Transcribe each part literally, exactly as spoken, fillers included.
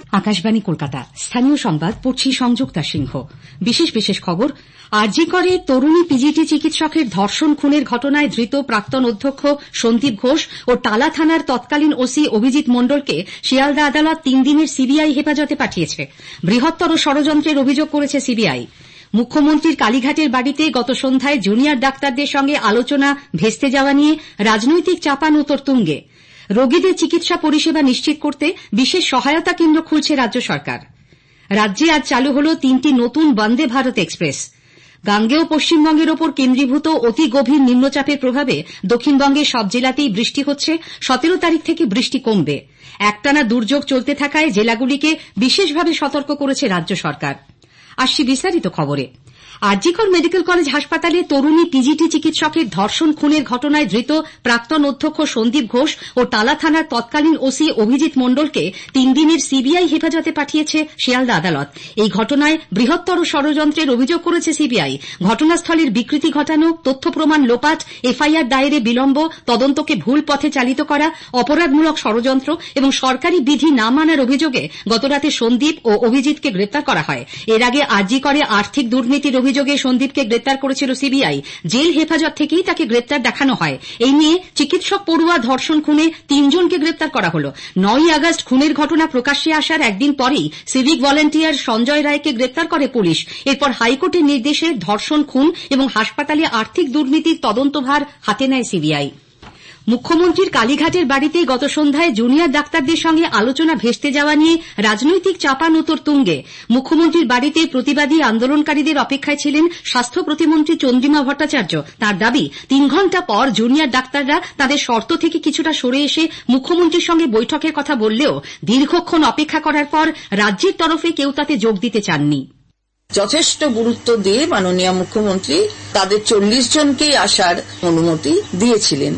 আকাশবাণী কলকাতা, স্থানীয় সংবাদ পড়ছি সংযুক্তা সিংহ। বিশেষ বিশেষ খবর। আরজি করে তরুণী পিজিটি চিকিৎসকের ধর্ষণ খুনের ঘটনায় ধৃত প্রাক্তন অধ্যক্ষ সন্দীপ ঘোষ ও টালা থানার তৎকালীন ওসি অভিজিৎ মণ্ডলকে শিয়ালদা আদালত তিন দিনের সিবিআই হেফাজতে পাঠিয়েছে। বৃহত্তর ষড়যন্ত্রের অভিযোগ করেছে সিবিআই। মুখ্যমন্ত্রীর কালীঘাটের বাড়িতে গত সন্ধ্যায় জুনিয়র ডাক্তারদের সঙ্গে আলোচনা ভেস্তে যাওয়া নিয়ে রাজনৈতিক চাপানোতর তুঙ্গে। রোগীদের চিকিৎসা পরিষেবা নিশ্চিত করতে বিশেষ সহায়তা কেন্দ্র খুলছে রাজ্য সরকার। রাজ্যে আজ চালু হল তিনটি নতুন বন্দে ভারত এক্সপ্রেস। গাঙ্গেয় পশ্চিমবঙ্গের ওপর কেন্দ্রীভূত অতি গভীর নিম্নচাপের প্রভাবে দক্ষিণবঙ্গের সব জেলাতেই বৃষ্টি হচ্ছে। সতেরো তারিখ থেকে বৃষ্টি কমবে। একটানা দুর্যোগ চলতে থাকায় জেলাগুলিকে বিশেষভাবে সতর্ক করেছে রাজ্য সরকার। আসছি বিস্তারিত খবরে। আরজি কর মেডিকেল কলেজ হাসপাতালে তরুণী পিজিটি চিকিৎসকের ধর্ষণ খুনের ঘটনায় ধৃত প্রাক্তন অধ্যক্ষ সন্দীপ ঘোষ ও টালা থানার তৎকালীন ওসি অভিজিৎ মণ্ডলকে তিন দিনের সিবিআই হেফাজতে পাঠিয়েছে শিয়ালদা আদালত। এই ঘটনায় বৃহত্তর ষড়যন্ত্রের অভিযোগ করেছে সিবিআই। ঘটনাস্থলের বিকৃতি ঘটানো, তথ্য প্রমাণ লোপাট, এফআইআর দায়েরে বিলম্ব, তদন্তকে ভুল পথে চালিত করা, অপরাধমূলক ষড়যন্ত্র এবং সরকারি বিধি না মানার অভিযোগে গতরাতে সন্দীপ ও অভিজিৎকে গ্রেপ্তার করা হয়। এর আগে আরজি করে আর্থিক দুর্নীতির অভিযোগে সন্দীপকে গ্রেপ্তার করেছিল সিবিআই। জেল হেফাজত থেকেই তাকে গ্রেপ্তার দেখানো হয়। এই নিয়ে চিকিৎসক পড়ুয়া ধর্ষণ খুনে তিনজনকে গ্রেপ্তার করা হল। নয়ই আগস্ট খুনের ঘটনা প্রকাশ্যে আসার একদিন পরেই সিভিক ভলান্টিয়ার সঞ্জয় রায়কে গ্রেপ্তার করে পুলিশ। এরপর হাইকোর্টের নির্দেশে ধর্ষণ খুন এবং হাসপাতালে আর্থিক দুর্নীতির তদন্তভার হাতে নেয় সিবিআই। মুখ্যমন্ত্রীর কালীঘাটের বাড়িতে গত সন্ধ্যায় জুনিয়র ডাক্তারদের সঙ্গে আলোচনা ভেস্তে যাওয়া নিয়ে রাজনৈতিক চাপানোতর তুঙ্গে। মুখ্যমন্ত্রীর বাড়িতে প্রতিবাদী আন্দোলনকারীদের অপেক্ষায় ছিলেন স্বাস্থ্য প্রতিমন্ত্রী চন্দ্রিমা ভট্টাচার্য। তার দাবি, তিন ঘণ্টা পর জুনিয়র ডাক্তাররা তাদের শর্ত থেকে কিছুটা সরে এসে মুখ্যমন্ত্রীর সঙ্গে বৈঠকের কথা বললেও দীর্ঘক্ষণ অপেক্ষা করার পর রাজ্যের তরফে কেউ তাতে যোগ দিতে চাননি। যথেষ্ট গুরুত্ব দিয়ে মাননীয় মুখ্যমন্ত্রী তাদের চল্লিশ জনকেই আসার অনুমতি দিয়েছিলেন।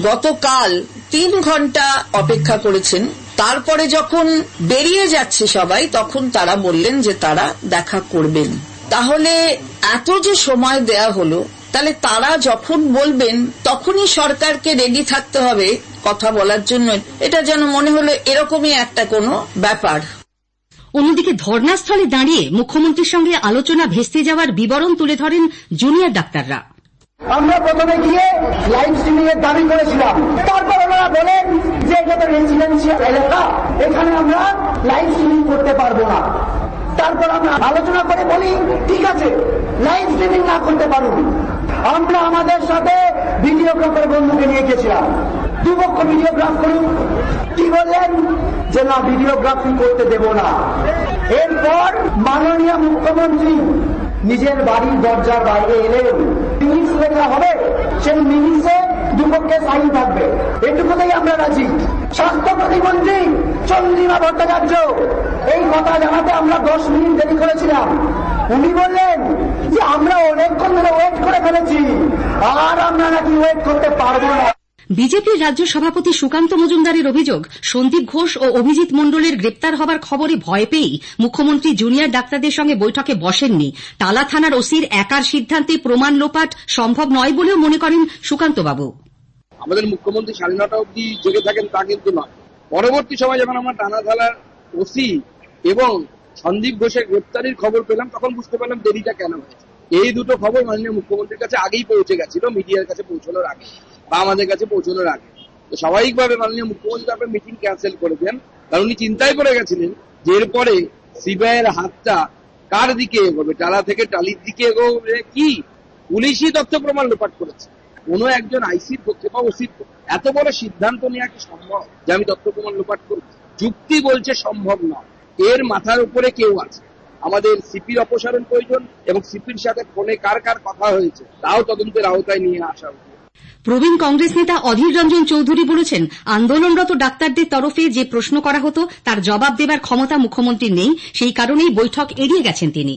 গতকাল তিন ঘন্টা অপেক্ষা করেছেন। তারপরে যখন বেরিয়ে যাচ্ছে সবাই, তখন তারা বললেন যে তারা দেখা করবেন। তাহলে এত যে সময় দেয়া হলো, তাহলে তারা যখন বলবেন তখনই সরকারকে রেডি থাকতে হবে কথা বলার জন্য। এটা যেন মনে হলো এরকমই একটা কোনো ব্যাপার। অন্যদিকে ধর্নাস্থলে দাঁড়িয়ে মুখ্যমন্ত্রীর সঙ্গে আলোচনা ভেস্তে যাওয়ার বিবরণ তুলে ধরেন জুনিয়র ডাক্তাররা। আমরা প্রথমে গিয়ে লাইভ স্ট্রিমিং এর দাবি করেছিলাম। তারপর ওনারা বলেন যে এটা তো রেসিডেন্সিয়াল এলাকা, এখানে আমরা লাইভ স্ট্রিমিং করতে পারবো না। তারপর আমরা আলোচনা করে বলি ঠিক আছে, লাইভ স্ট্রিমিং না করতে পারুন। আমরা আমাদের সাথে ভিডিওগ্রাফার বন্ধুকে নিয়ে গেছিলাম, দুপক্ষ ভিডিওগ্রাফ করুন। কি বললেন যে না, ভিডিওগ্রাফি করতে দেব না। এরপর মাননীয় মুখ্যমন্ত্রী নিজের বাড়ির দরজার বাইরে এলেন। মিনিটস লেখা হবে, সেই মিনিটসে দুপক্ষে সাইন থাকবে, এটুকুতেই আমরা রাজি। স্বাস্থ্য প্রতিমন্ত্রী চন্দ্রিমা ভট্টাচার্য এই কথা জানাতে আমরা দশ মিনিট দেরি করেছিলাম। উনি বললেন যে আমরা অনেকক্ষণ ধরে ওয়েট করে ফেলেছি, আর আমরা নাকি ওয়েট করতে পারবো না। বিজেপির রাজ্য সভাপতি সুকান্ত মজুমদারের অভিযোগ, সন্দীপ ঘোষ ও অভিজিৎ মণ্ডলের গ্রেপ্তার হবার খবরে ভয় পেয়েই মুখ্যমন্ত্রী জুনিয়র ডাক্তারদের সঙ্গে বৈঠকে বসেননি। টালা থানার ওসির একার সিদ্ধান্তে প্রমাণ লোপাট সম্ভব নয় বলেও মনে করেন সুকান্তবাবু। আমাদের মুখ্যমন্ত্রী সাড়ে নটা অব্দি জেগে থাকেন তা কিন্তু নয়। পরবর্তী সময় যখন আমরা টানা থানার ওসি এবং সন্দীপ ঘোষের গ্রেপ্তারির খবর পেলাম, তখন বুঝতে পারলাম দেরিটা কেন হয়েছে। এই দুটো খবর মাননীয় মুখ্যমন্ত্রীর কাছে আগেই পৌঁছে গেছিল, মিডিয়ার কাছে পৌঁছানোর আগে বা আমাদের কাছে পৌঁছানোর আগে। তো স্বাভাবিকভাবে মাননীয় মুখ্যমন্ত্রী তারপরে মিটিং ক্যান্সেল করে দেন, কারণ উনি চিন্তায় পড়ে গেছিলেন যে এরপরে সিবিআইয়ের হাতটা কার দিকে এগোবে, টালা থেকে টালির দিকে এগোবে কি পুলিশই তথ্য প্রমাণ লোপাট করেছে। কোনো একজন আইসির পক্ষে বা ওসির পক্ষে এত বড় সিদ্ধান্ত নেওয়া কি সম্ভব যে আমি তথ্য প্রমাণ লোপাট করব? যুক্তি বলছে সম্ভব নয়। এর মাথার উপরে কেউ আছে। আমাদের সিপির অপসারণ প্রয়োজন এবং সিপির সাথে ফোনে কার কার কথা হয়েছে তাও তদন্তের আওতায় নিয়ে আসা উচিত। প্রবীণ কংগ্রেস নেতা অধীর রঞ্জন চৌধুরী বলেছেন, আন্দোলনরত ডাক্তারদের তরফে যে প্রশ্ন করা হতো তার জবাব দেবার ক্ষমতা মুখ্যমন্ত্রীর নেই, সেই কারণেই বৈঠক এড়িয়ে গেছেন তিনি।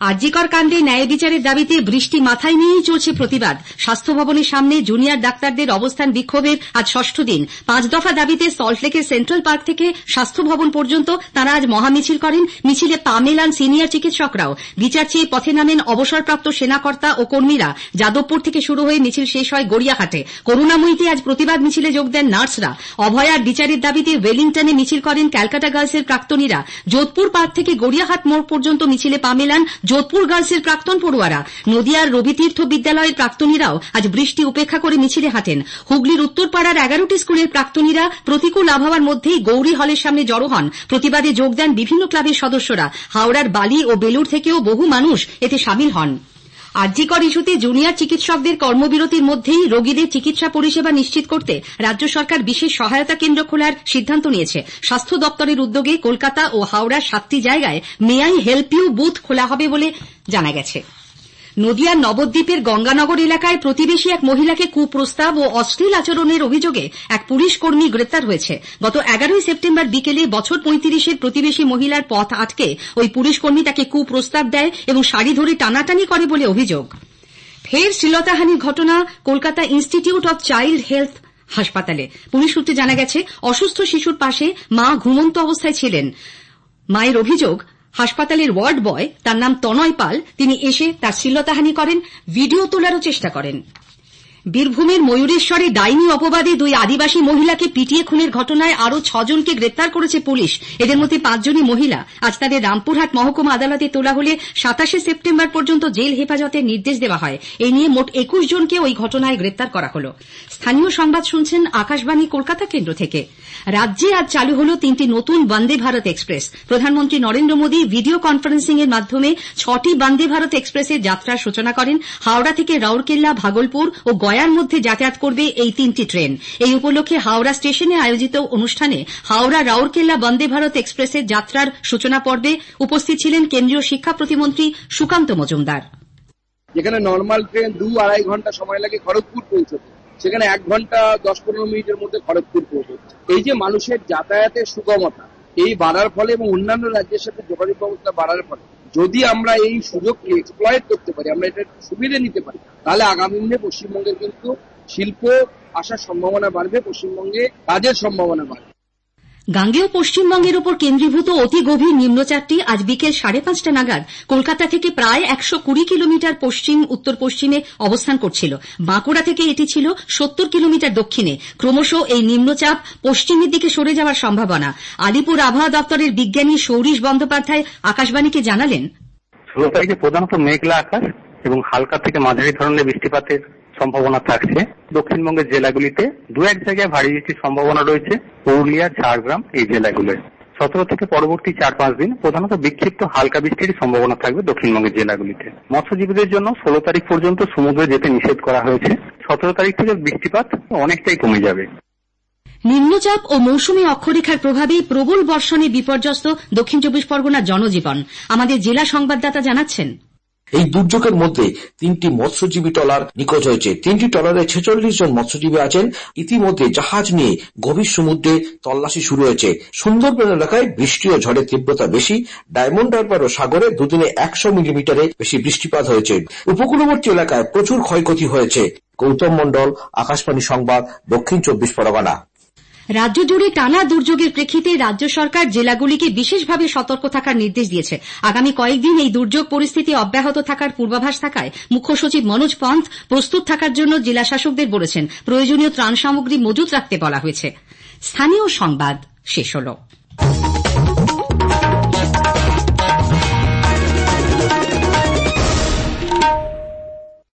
আরজিকর কাণ্ডে ন্যায় বিচারের দাবিতে বৃষ্টি মাথায় নিয়েই চলছে প্রতিবাদ। স্বাস্থ্য ভবনের সামনে জুনিয়র ডাক্তারদের অবস্থান বিক্ষোভের আজ ষষ্ঠ দিন। পাঁচ দফা দাবিতে সল্টলেকের সেন্ট্রাল পার্ক থেকে স্বাস্থ্য ভবন পর্যন্ত তাঁরা আজ মহামিছিল করেন। মিছিলে পা মেলান সিনিয়র চিকিৎসকরাও। বিচার চেয়ে পথে নামেন অবসরপ্রাপ্ত সেনাকর্তা ও কর্মীরা। যাদবপুর থেকে শুরু হয়ে মিছিল শেষ হয় গড়িয়াহাটে। করুণাময়ীতে আজ প্রতিবাদ মিছিলে যোগ দেন নার্সরা। অভয়ার বিচারের দাবিতে ওয়েলিংটনে মিছিল করেন ক্যালকাটা গার্লসের প্রাক্তনীরা। যোধপুর পার্ক থেকে গড়িয়াহাট মোড় পর্যন্ত মিছিলে পা মেলান যোধপুর গার্লসের প্রাক্তন পড়ুয়ারা। নদিয়ার রবিতীর্থ বিদ্যালয়ের প্রাক্তনীরাও আজ বৃষ্টি উপেক্ষা করে মিছিলে হাঁটেন। হুগলির উত্তরপাড়ার এগারোটি স্কুলের প্রাক্তনীরা প্রতিকূল আবহাওয়ার মধ্যেই গৌরী হলের সামনে জড়ো হন। প্রতিবাদে যোগ দেন বিভিন্ন ক্লাবের সদস্যরা। হাওড়ার বালি ও বেলুড় থেকেও বহু মানুষ এতে সামিল হন। আরজিকর ইস্যুতে জুনিয়র চিকিৎসকদের কর্মবিরতির মধ্যেই রোগীদের চিকিৎসা পরিষেবা নিশ্চিত করতে রাজ্য সরকার বিশেষ সহায়তা কেন্দ্র খোলার সিদ্ধান্ত নিয়েছে। স্বাস্থ্য দপ্তরের উদ্যোগে কলকাতা ও হাওড়ার সাতটি জায়গায় may I help you booth খোলা হবে বলে জানা গেছে। নদিয়ার নবদ্বীপের গঙ্গানগর এলাকায় প্রতিবেশী এক মহিলাকে কুপ্রস্তাব ও অশ্লীল আচরণের অভিযোগে এক পুলিশ কর্মী গ্রেপ্তার হয়েছে। গত এগারোই সেপ্টেম্বর বিকেলে বছর পঁয়ত্রিশের প্রতিবেশী মহিলার পথ আটকে ওই পুলিশ কর্মী তাকে কুপ্রস্তাব দেয় এবং শাড়ি ধরে টানাটানি করে বলে অভিযোগ। ফের শ্লীলতাহানির ঘটনা Kolkata institute of child health হাসপাতালে। পুলিশ সূত্রে জানা গেছে, অসুস্থ শিশুর পাশে মা ঘুমন্ত অবস্থায় ছিলেন। মায়ের অভিযোগ, হাসপাতালের ওয়ার্ড বয়, তার নাম তনয় পাল, তিনি এসে তার শ্লীলতাহানি করেন, ভিডিও তোলারও চেষ্টা করেন। বীরভূমের ময়ূরেশ্বরে ডাইনি অপবাদে দুই আদিবাসী মহিলাকে পিটিয়ে খুনের ঘটনায় আরও ছজনকে গ্রেপ্তার করেছে পুলিশ। এদের মধ্যে পাঁচজনই মহিলা। আজ তাদের রামপুরহাট মহকুমা আদালতে তোলা হলে সাতাশে সেপ্টেম্বর পর্যন্ত জেল হেফাজতের নির্দেশ দেওয়া হয়। এই নিয়ে মোট একুশ জনকে ওই ঘটনায় গ্রেপ্তার করা হল। স্থানীয় সংবাদ শুনছেন আকাশবাণী কলকাতা কেন্দ্র থেকে। রাজ্যে আজ চালু হল তিনটি নতুন বন্দে ভারত এক্সপ্রেস। প্রধানমন্ত্রী নরেন্দ্র মোদী ভিডিও কনফারেন্সিং এর মাধ্যমে ছটি বন্দে ভারত এক্সপ্রেসের যাত্রার সূচনা করেন। হাওড়া থেকে রাউরকেল্লা, ভাগলপুর ও গয়ার মধ্যে যাতায়াত করবে এই তিনটি ট্রেন। এই উপলক্ষে হাওড়া স্টেশনে আয়োজিত অনুষ্ঠানে হাওড়া রাউরকেল্লা বন্দে ভারত এক্সপ্রেসের যাত্রার সূচনা পর্বে উপস্থিত ছিলেন কেন্দ্রীয় শিক্ষা প্রতিমন্ত্রী সুকান্ত মজুমদার। যেখানে নর্মাল ট্রেন দু আড়াই ঘন্টা সময় লাগে খড়গপুর পৌঁছতে, সেখানে এক ঘন্টা দশ পনেরো মিনিটের মধ্যে খড়গপুর পৌঁছচ্ছে। এই যে মানুষের যাতায়াতের সুগমতা এই বাড়ার ফলে এবং অন্যান্য রাজ্যের সাথে যোগাযোগ ব্যবস্থা বাড়ার ফলে যদি আমরা এই সুযোগকে এক্সপ্লয়েট করতে পারি, আমরা এটা সুবিধা নিতে পারি, তাহলে আগামী দিনে পশ্চিমবঙ্গের কিন্তু শিল্প আসার সম্ভাবনা বাড়বে, পশ্চিমবঙ্গে কাজের সম্ভাবনা বাড়বে। গাঙ্গেয় পশ্চিমবঙ্গের উপর কেন্দ্রীভূত অতি গভীর নিম্নচাপটি আজ বিকেল সাড়ে পাঁচটা নাগাদ কলকাতা থেকে প্রায় একশো কুড়ি কিলোমিটার পশ্চিম উত্তর পশ্চিমে অবস্থান করছিল। বাঁকুড়া থেকে এটি ছিল সত্তর কিলোমিটার দক্ষিণে। ক্রমশ এই নিম্নচাপ পশ্চিমের দিকে সরে যাওয়ার সম্ভাবনা। আলিপুর আবহাওয়া দপ্তরের বিজ্ঞানী সৌরিশ বন্দ্যোপাধ্যায় আকাশবাণীকে জানালেন, ষোলো তারিখে প্রধানত মেঘলা আকাশ এবং হালকা থেকে মাঝারি ধরনের বৃষ্টিপাতের সম্ভাবনা থাকছে। দক্ষিণবঙ্গের জেলাগুলিতে দু এক জায়গায় ভারী বৃষ্টির সম্ভাবনা রয়েছে, পুরুলিয়া, ঝাড়গ্রাম এই জেলাগুলোয়। সতেরো থেকে পরবর্তী চার পাঁচ দিন প্রধানত বিক্ষিপ্ত হালকা বৃষ্টির সম্ভাবনা থাকবে দক্ষিণবঙ্গের জেলাগুলিতে। মৎস্যজীবীদের জন্য ষোলো তারিখ পর্যন্ত সমুদ্রে যেতে নিষেধ করা হয়েছে। সতেরো তারিখ থেকে বৃষ্টিপাত অনেকটাই কমে যাবে। নিম্নচাপ ও মৌসুমী অক্ষরেখার প্রভাবে প্রবল বর্ষণে বিপর্যস্ত দক্ষিণ চব্বিশ পরগনার জনজীবন। আমাদের জেলা সংবাদদাতা জানাচ্ছেন, এই দুর্যোগের মধ্যে তিনটি মৎস্যজীবী ট্রলার নিখোঁজ হয়েছে। তিনটি ট্রলারে ছেচল্লিশ জন মৎস্যজীবী আছেন। ইতিমধ্যে জাহাজ নিয়ে গভীর সমুদ্রে তল্লাশি শুরু হয়েছে। সুন্দরবন এলাকায় বৃষ্টি ও ঝড়ের তীব্রতা বেশি। ডায়মন্ড হারবার ও সাগরে দুদিনে একশো মিলিমিটারে বেশি বৃষ্টিপাত হয়েছে। উপকূলবর্তী এলাকায় প্রচুর ক্ষয়ক্ষতি হয়েছে। গৌতম মণ্ডল, আকাশবাণী সংবাদ, দক্ষিণ চব্বিশ পরগনা। রাজ্য জুড়ে টানা দুর্যোগের প্রেক্ষিতে রাজ্য সরকার জেলাগুলিকে বিশেষভাবে সতর্ক থাকার নির্দেশ দিয়েছে। আগামী কয়েকদিন এই দুর্যোগ পরিস্থিতি অব্যাহত থাকার পূর্বাভাস থাকায় মুখ্য সচিব মনোজ পন্থ প্রস্তুত থাকার জন্য জেলা শাসকদের বলেছেন। প্রয়োজনীয় ত্রাণ সামগ্রী মজুত রাখতে বলা হয়েছে। স্থানীয় সংবাদ শেষ হল।